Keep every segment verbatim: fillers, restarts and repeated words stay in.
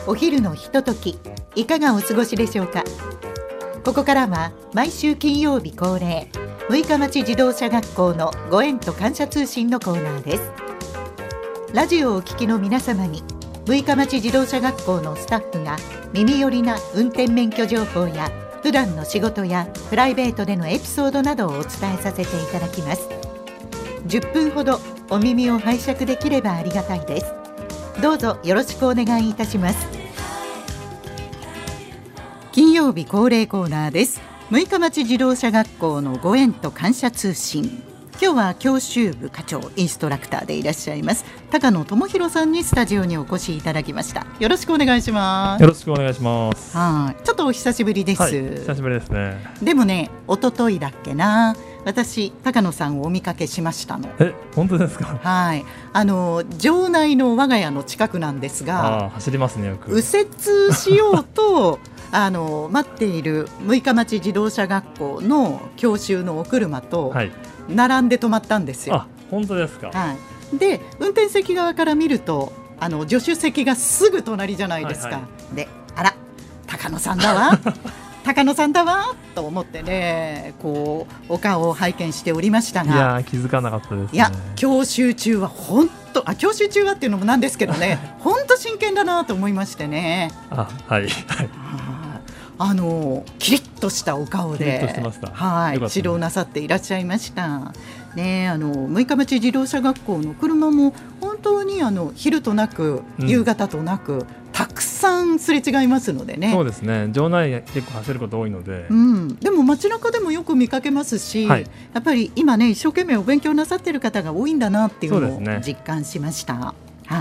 お昼のひととき、いかがお過ごしでしょうか。ここからは毎週金曜日恒例、六日町自動車学校のご縁と感謝通信のコーナーです。ラジオをお聞きの皆様に、六日町自動車学校のスタッフが耳寄りな運転免許情報や普段の仕事やプライベートでのエピソードなどをお伝えさせていただきます。じゅっぷんほどお耳を拝借できればありがたいです。どうぞよろしくお願いいたします。金曜日恒例コーナーです。六日町自動車学校のご縁と感謝通信。今日は教習部課長インストラクターでいらっしゃいます高野智博さんにスタジオにお越しいただきました。よろしくお願いします。 よろしくお願いします。 はい、ちょっとお久しぶりです。 はい、久しぶりですね。 でもね、一昨日だっけな、私高野さんをお見かけしましたの。 え、本当ですか。 はい、あの城内の我が家の近くなんですが、 あ、走りますねよく。 右折しようとあの待っている六日町自動車学校の教習のお車と、はい、並んで止まったんですよ。 あ、本当ですか。 はい、で運転席側から見るとあの助手席がすぐ隣じゃないですか。はいはい、で、あら高野さんだわ高野さんだわと思ってね、こうお顔を拝見しておりましたが、 いや気づかなかったですね。 いや教習中は本当、あ教習中はっていうのもなんですけどね本当真剣だなと思いましてね。 あ、はい、はい、 あのキリッとしたお顔で、はい、指導なさっていらっしゃいましたね。あの六日町自動車学校の車も本当にあの昼となく、うん、夕方となくたくさんすれ違いますのでね。 そうですね、場内結構走ること多いので、 うん、でも街中でもよく見かけますし、はい、やっぱり今ね一生懸命お勉強なさっている方が多いんだなっていうのを実感しました。はい、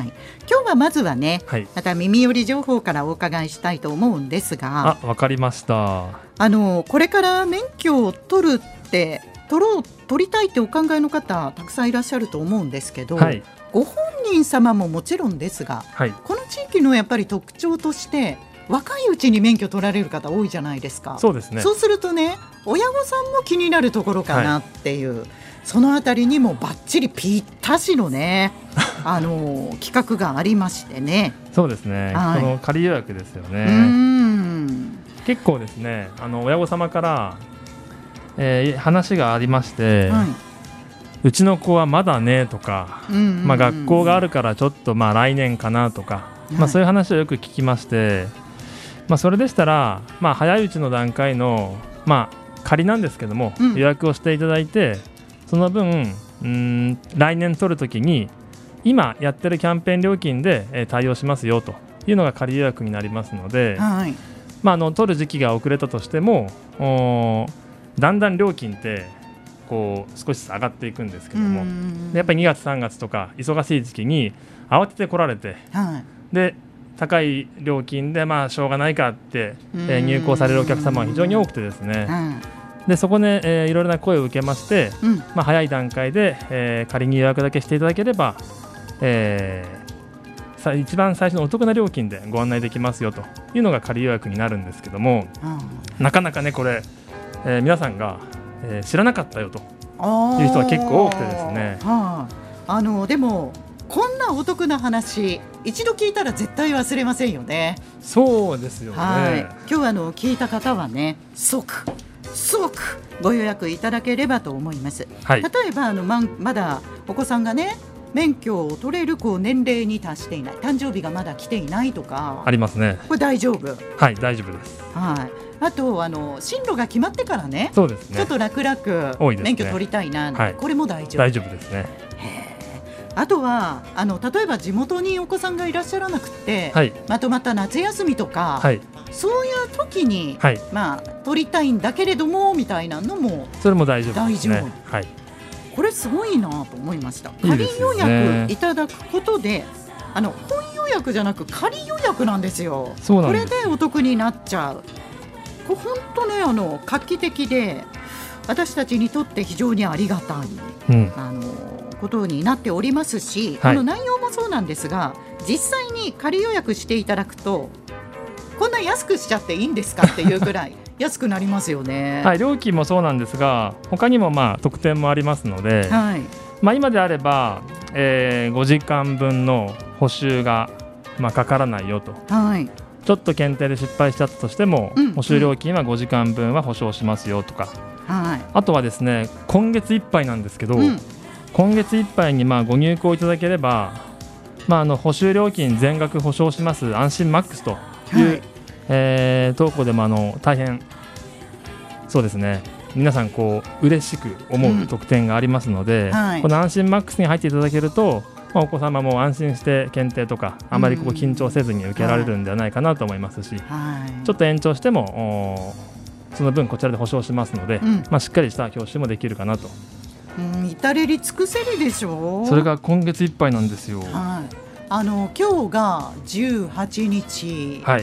今日はまずはね、はい、また耳寄り情報からお伺いしたいと思うんですが、 あ、わかりました。 あのこれから免許を取るって取ろう取りたいってお考えの方たくさんいらっしゃると思うんですけど、はい、ご本人様ももちろんですが、はい、この地域のやっぱり特徴として若いうちに免許取られる方多いじゃないですか。 そうですね。 そうするとね、親御さんも気になるところかなっていう、はい、そのあたりにもバッチリぴったしのねあの企画がありましてね。 そうですね、はい、この仮予約ですよね。うーん、結構ですね、あの親御様から、えー、話がありまして、はい、うちの子はまだねとか、うんうんうん、まあ、学校があるからちょっとまあ来年かなとか、はい、まあ、そういう話をよく聞きまして、まあ、それでしたら、まあ、早いうちの段階の、まあ、仮なんですけども、うん、予約をしていただいて、その分うーん来年取るときに今やってるキャンペーン料金で、えー、対応しますよというのが仮予約になりますので、はい、まあ、あの取る時期が遅れたとしてもだんだん料金ってこう少しずつ上がっていくんですけども、でやっぱりにがつさんがつとか忙しい時期に慌てて来られて、はい、で高い料金でまあしょうがないかって、えー、入校されるお客様は非常に多くてですね、でそこで、えー、いろいろな声を受けまして、うん、まあ、早い段階で、えー、仮に予約だけしていただければ、えー、さ一番最初のお得な料金でご案内できますよというのが仮予約になるんですけども、うん、なかなかねこれ、えー、皆さんが、えー、知らなかったよという人は結構多くてですね、 はあ、あのでもこんなお得な話一度聞いたら絶対忘れませんよね。 そうですよね。はい、 今日あの聞いた方はね即即ご予約いただければと思います。はい、例えばあの ま, まだお子さんがね免許を取れるこう年齢に達していない、誕生日がまだ来ていないとかありますね。 これ大丈夫。 はい、大丈夫です。 はい、あとあの進路が決まってからね、 そうですね、 ちょっと楽々免許取りたいな、ね、はい、これも大丈夫。 大丈夫ですね。 あとはあの例えば地元にお子さんがいらっしゃらなくて、はい、まとまった夏休みとか、はい、そういう時に、はい、まあ、取りたいんだけれどもみたいなのもそれも大丈夫ですね。 大丈夫、はい、これすごいなと思いました。仮予約いただくことで、あの本予約じゃなく仮予約なんですよ。 そうなんです。 これでお得になっちゃう。これ本当ねあの画期的で私たちにとって非常にありがたい、うん、あのことになっておりますし、はい、この内容もそうなんですが、実際に仮予約していただくとこんな安くしちゃっていいんですかっていうくらい安くなりますよね。 はい、料金もそうなんですが他にもまあ特典もありますので、はい、まあ、今であれば、えー、ごじかんぶんの補習がまあ、かからないよと、 はい、 ちょっと検定で失敗しちゃったとしても、うん、補修料金はごじかんぶんは保証しますよとか、はい、あとはですね今月いっぱいなんですけど、うん、今月いっぱいにまあご入庫いただければ、まあ、あの補修料金全額保証します安心マックスという、はい、えー、投稿でもあの大変そうですね皆さんこう嬉しく思う特典がありますので、うんはい、この安心マックスに入っていただけると、まあ、お子様も安心して検定とかあまりこう緊張せずに受けられるんではないかなと思いますし、はい、ちょっと延長してもその分こちらで保証しますので、うんまあ、しっかりした教習もできるかなと。 うん、至れり尽くせりでしょう。 それが今月いっぱいなんですよ。はい、 あの今日がじゅうはちにち、はい、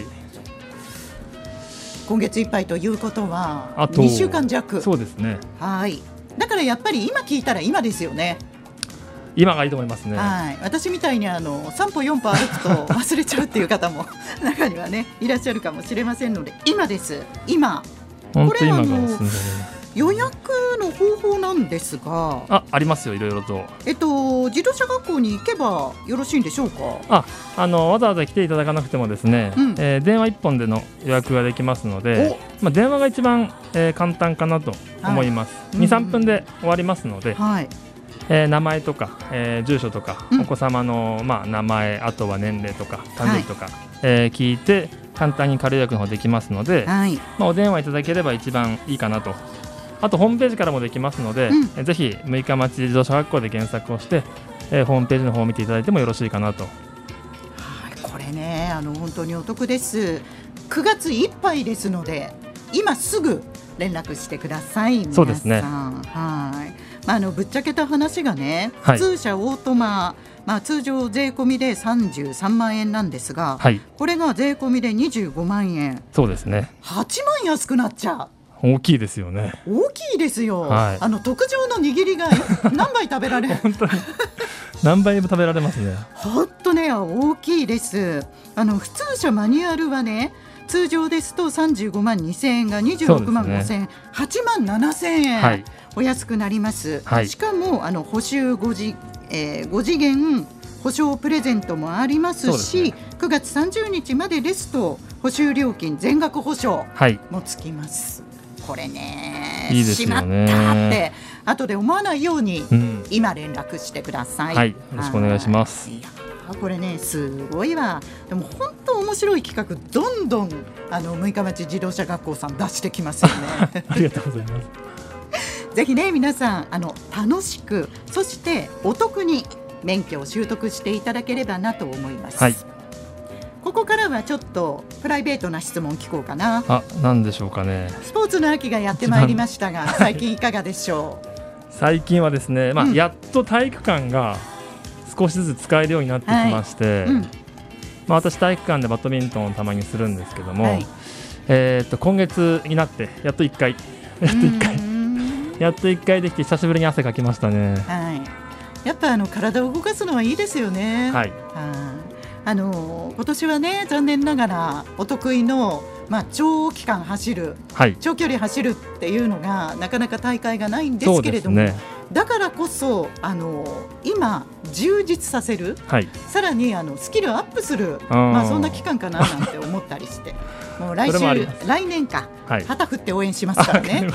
今月いっぱいということはあとにしゅうかんじゃく。 そうですね。 はい。だからやっぱり今聞いたら今ですよね。 今がいいと思いますね。 はい。私みたいにあのさんぽよんぽ歩くと忘れちゃうっていう方も中にはねいらっしゃるかもしれませんので、今です。今。 本当今が進んでる。 予約の方法なんですがあ, ありますよいろいろと、 えっと、自動車学校に行けばよろしいんでしょうか。 ああのわざわざ来ていただかなくてもですね、うんえー、電話いっぽんでの予約ができますので、まあ、電話が一番、えー、簡単かなと思います、はい、にさんぷんで終わりますので、はいえー、名前とか、えー、住所とか、うん、お子様の、まあ、名前あとは年齢とか誕生日とか、はいえー、聞いて簡単に仮予約の方できますので、はいまあ、お電話いただければ一番いいかなと。あとホームページからもできますので、うん、ぜひ六日町自動車学校で検索をして、えー、ホームページの方を見ていただいてもよろしいかなと。はいこれねあの本当にお得です。くがついっぱいですので今すぐ連絡してください。 そうですね。はい、 まあ、あのぶっちゃけた話がね普通車オートマ、まあ、通常税込みでさんじゅうさんまんえんなんですが、はい、これが税込みでにじゅうごまんえん。 そうですね。 はちまん安くなっちゃう。 大きいですよね。 大きいですよ、はい、あの特上の握りが何杯食べられる本当に何杯も食べられますね。 本当ね大きいです。あの普通車マニュアルはね通常ですとさんじゅうごまんにせんえんがにじゅうろくまんごせんえん、ね、はちまんななせんえん、はい、お安くなります、はい、しかもあの補修 5, 次、えー、ご次元保証プレゼントもありますし、ね、くがつさんじゅうにちまでですと補修料金全額保証もつきます、はいこれねいいですよね。 しまったって後で思わないように、うん、今連絡してください。 はい、よろしくお願いします。 いやこれねすごいわ。でも本当面白い企画どんどんあの六日町自動車学校さん出してきますよねありがとうございますぜひね皆さんあの楽しくそしてお得に免許を習得していただければなと思います。はいここからはちょっとプライベートな質問聞こうかな。 あ、なんでしょうかね。 スポーツの秋がやってまいりましたが最近いかがでしょう。 最近はですね、まあうん、やっと体育館が少しずつ使えるようになってきまして、はいうんまあ、私体育館でバドミントンをたまにするんですけども、はいえー、っと今月になってやっといっかいやっといっかいやっといっかいできて久しぶりに汗かきましたね。はい、 やっぱあの体を動かすのはいいですよね。はいあの今年はね残念ながらお得意の、まあ、長期間走る、はい、長距離走るっていうのがなかなか大会がないんですけれども、ね、だからこそあの今充実させる、はい、さらにあのスキルアップするまあ、そんな期間かななんて思ったりしてもう来週来年か、はい、旗振って応援しますからね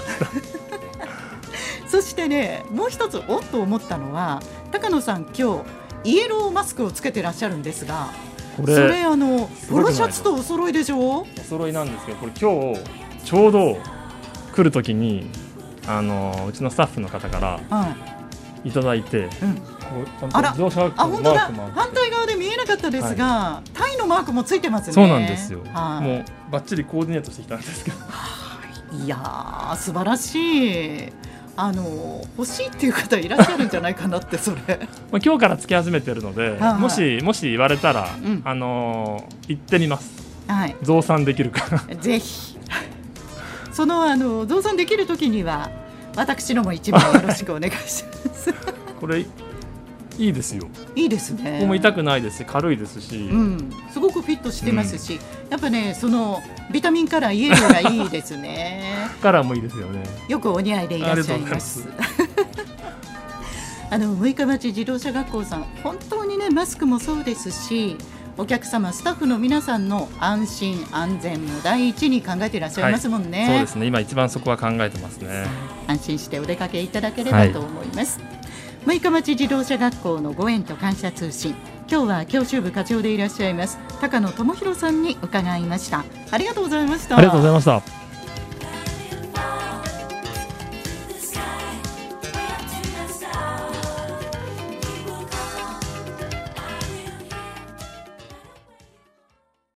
そしてねもう一つおっと思ったのは高野さん今日イエローマスクをつけてらっしゃるんですがこれそれあのポロシャツとお揃いでしょ。お揃いなんですけどこれ今日ちょうど来るときにあのうちのスタッフの方からいただいて、はいうん、 あらあ本当だ反対側で見えなかったですが、はい、タイのマークもついてますね。 そうなんですよ、はい、もうバッチリコーディネートしてきたんですけどいやー素晴らしい。あの欲しいっていう方いらっしゃるんじゃないかなってそれまあ今日からつけ始めてるので、はい、もしもし言われたら、うん、あのー、行ってみます、はい、増産できるかぜひそのあの増産できるときには私のも一番よろしくお願いしますこれいいですよ。 いいですね。 ここも痛くないですし軽いですし、 うん、すごくフィットしてますし、うん、やっぱねそのビタミンカラーイエローがいいですねカラーもいいですよね。 よくお似合いでいらっしゃいますあの六日町自動車学校さん本当にねマスクもそうですしお客様スタッフの皆さんの安心安全も第一に考えていらっしゃいますもんね、 はい、そうですね、今一番そこは考えてますね。 安心してお出かけいただければと思います、はい、六日町自動車学校のご縁と感謝通信、今日は教習部課長でいらっしゃいます高野智博さんに伺いました。ありがとうございました。 ありがとうございました。